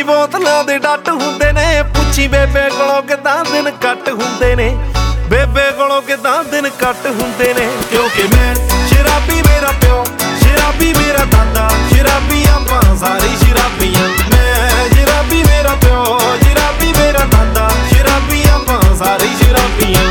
ਬੋਤਲਾਂ ਦੇ ਡੱਟ ਹੁੰਦੇ ਨੇ। ਪੁੱਛੀ ਬੇਬੇ ਕੋਲੋਂ ਕਿਦਾਂ ਦਿਨ ਕੱਟ ਹੁੰਦੇ ਨੇ, ਬੇਬੇ ਕੋਲੋਂ ਕਿਦਾਂ ਦਿਨ ਕੱਟ ਹੁੰਦੇ ਨੇ। ਕਿਉਂਕਿ ਮੈਂ ਸ਼ਰਾਬੀ ਮੇਰਾ ਪਿਓ, ਸ਼ਰਾਬੀ ਮੇਰਾ ਦਾਦਾ, ਸ਼ਰਾਬੀ ਆਪਾਂ ਸਾਰੇ ਸ਼ਰਾਬੀਆਂ। ਮੈਂ ਸ਼ਰਾਬੀ ਮੇਰਾ ਪਿਓ, ਸ਼ਰਾਬੀ ਮੇਰਾ ਦਾਦਾ, ਸ਼ਰਾਬੀ ਆਪਾਂ ਸਾਰੇ ਸ਼ਰਾਬੀਆਂ।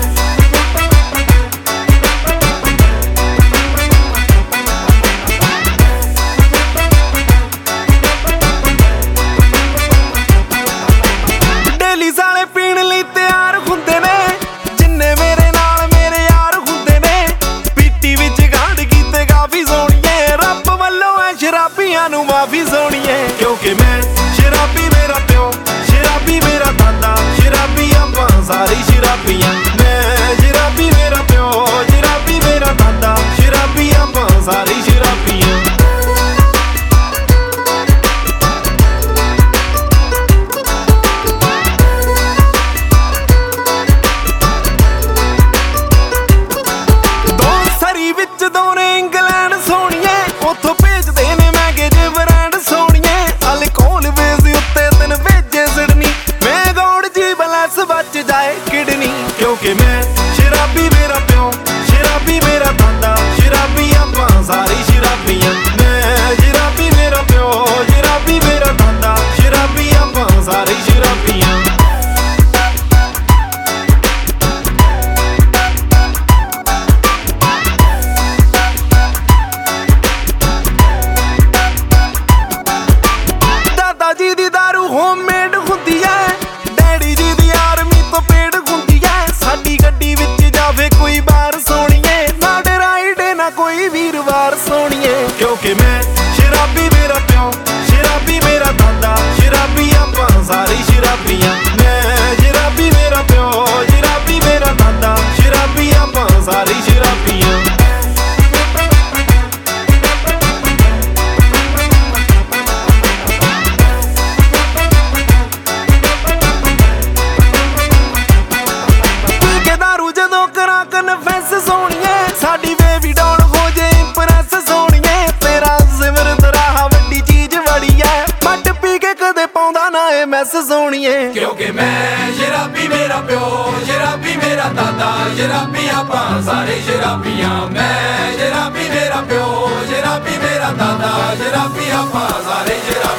ਸਾਲੇ ਪੀਣ ਲਈ ਤਿਆਰ ਹੁੰਦੇ ਨੇ, ਜਿੰਨੇ ਮੇਰੇ ਨਾਲ ਮੇਰੇ ਯਾਰ ਹੁੰਦੇ ਨੇ। ਪੀਟੀ ਵਿੱਚ ਗਾਂਢ ਕੀਤੇ ਕਾਫੀ ਸੋਹਣੀਏ, ਰੱਬ ਵੱਲੋਂ ਐ ਸ਼ਰਾਬੀਆਂ ਨੂੰ ਮਾਫੀ ਸੋਹਣੀਏ। ਕਿਉਂਕਿ ਮੈਂ ਸ਼ਰਾਬੀ ਮੇਰਾ ਪਿਓ, ਸ਼ਰਾਬੀ ਮੇਰਾ ਦਾਦਾ, ਸ਼ਰਾਬੀ ਆਪਾਂ ਸਾਰੇ ਸ਼ਰਾਬੀਆਂ। ਮੈਂ ਸ਼ਰਾਬੀ ਮੇਰਾ ਪਿਓ, ਸ਼ਰਾਬੀ ਮੇਰਾ ਦਾਦਾ, ਸ਼ਰਾਬੀ ਆਪਾਂ ਸਾਰੇ ਸ਼ਰਾਬੀਆਂ। ਵਿੱਚ ਦੋਨੇ ਇੰਗਲੈਂਡ ਸੋਹਣੀਏ, ਉੱਥੋਂ ਭੇਜਦੇ ਨੇ ਮਹਿੰਗੇ ਜਿਹੇ ਬ੍ਰਾਂਡ ਸੋਹਣੀਏ। ਅਲਕੋਹਲ ਵੇਸ ਦੇ ਉੱਤੇ ਤੈਨੂੰ ਭੇਜੇ ਸਿਡਨੀ, ਮੈਂ ਗੌੜ ਜੀ ਬਲੈਸ ਬਚ ਜਾਏ ਕਿਡਨੀ। ਕਿਉਂਕਿ ਮੈਂ ਸ਼ਰਾਬੀ ਮੇਰਾ ਪਿਓ, ਸ਼ਰਾਬੀ ਮੇਰਾ ਦਾਦਾ, ਸ਼ਰਾਬੀ ਆਪਾਂ ਸਾਰੇ ਸ਼ਰਾਬੀਆਂ। ਮੈਂ ਸ਼ਰਾਬੀ ਮੇਰਾ ਪਿਓ, ਸ਼ਰਾਬੀ ਮੇਰਾ ਦਾਦਾ, ਸ਼ਰਾਬੀ ਆਪਾਂ ਸਾਰੇ ਸ਼ਰਾਬੀਆਂ। ਜੀ ਦੀ ਦਾਰੂ ਹੋਮਮੇਡ ਹੁੰਦੀ ਐ, ਡੈਡੀ ਜੀ ਦੀ ਆਰਮੀ ਤੋਂ ਪੇੜ ਹੁੰਦੀ ਐ। ਸਾਡੀ ਗੱਡੀ ਵਿੱਚ ਜਾਵੇ ਕੋਈ ਬਾਹਰ ਸੋਹਣੀਏ, ਨਾ ਡਰਾਈਡੇ ਨਾ ਕੋਈ ਵੀਰਵਾਰ ਸੋਹਣੀਏ। ਕਿਉਂਕਿ ਮੈਂ ਸ਼ਰਾਬੀ ਮੇਰਾ ਪਿਓ, ਸ਼ਰਾਬੀ ਮੇਰਾ ਦਾਦਾ, ਸ਼ਰਾਬੀ ਆਪਾਂ ਸਾਰੇ ਸ਼ਰਾਬੀਆਂ। ਮੈਂ ਸ਼ਰਾਬੀ ਮੇਰਾ ਪਿਓ, ਸ਼ਰਾਬੀ ਮੇਰਾ ਦਾਦਾ, ਸ਼ਰਾਬੀ ਆਪਾਂ ਸਾਰੇ ਸ਼ਰਾਬੀਆਂ। ਜਦੋਂ ਕਰਾਂ ਕਨਫੈਸ ਸੋਹਣੀਏ, ਸਾਡੀ ਬੇਬੀ ਡਾਊਨ ਹੋ ਜੇ ਇੰਪ੍ਰੈਸ ਸੋਹਣੀਏ। ਤੇਰਾ ਸਿਮਰਤ ਰਾਹ ਵੱਡੀ ਚੀਜ਼ ਬੜੀ ਐ, ਮੱਟ ਪੀ ਕੇ ਕਦੇ ਪਾਉਂਦਾ ਨਾ ਇਹ ਮੈਸ ਸੋਹਣੀਏ। ਕਿਉਂਕਿ ਮੈਂ ਸ਼ਰਾਬੀ ਮੇਰਾ ਪਿਓ, ਸ਼ਰਾਬੀ ਮੇਰਾ ਦਾਦਾ, ਸ਼ਰਾਬੀ ਆਪਾਂ ਸਾਰੇ ਸ਼ਰਾਬੀਆਂ। ਮੈਂ ਸ਼ਰਾਬੀ ਮੇਰਾ ਪਿਓ, ਸ਼ਰਾਬੀ ਮੇਰਾ ਦਾਦਾ, ਸ਼ਰਾਬੀ ਆਪਾਂ ਸਾਰੇ ਸ਼ਰਾਬੀਆਂ।